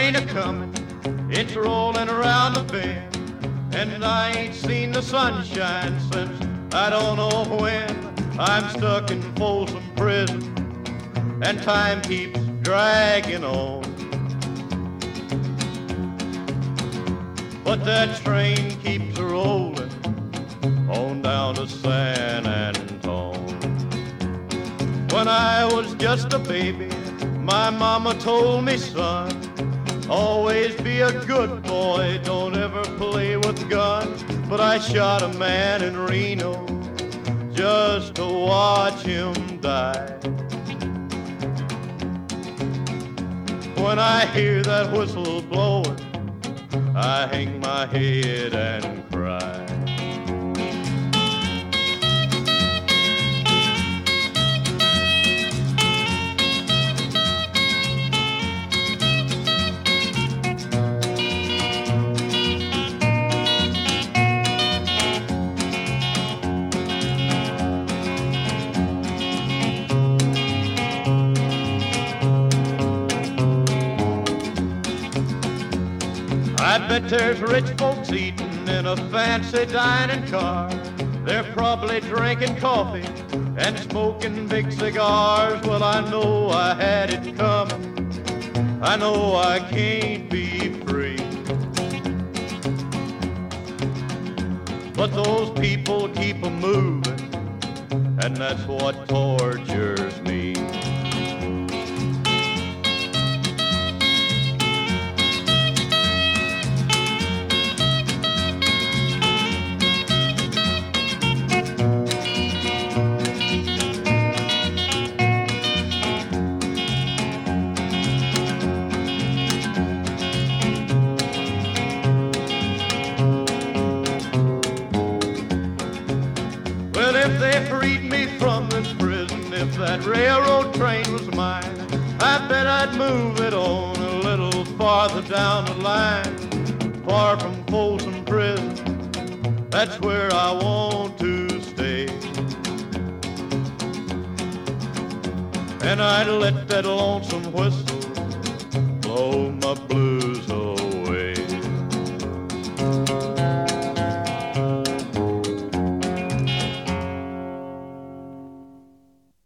train a-comin', it's rollin' around the bend, and I ain't seen the sunshine since I don't know when. I'm stuck in Folsom Prison, and time keeps dragging on. But that train keeps rollin' on down to San Antone. When I was just a baby, my mama told me, son, always be a good boy, don't ever play with guns. But I shot a man in Reno just to watch him die. When I hear that whistle blowing, I hang my head and cry. I bet there's rich folks eating in a fancy dining car. They're probably drinking coffee and smoking big cigars. Well, I know I had it coming. I know I can't be free. But those people keep a moving, and that's what tortures me. If they freed me from this prison, if that railroad train was mine, I bet I'd move it on a little farther down the line. Far from Folsom Prison, that's where I want to stay. And I'd let that lonesome whistle blow my blues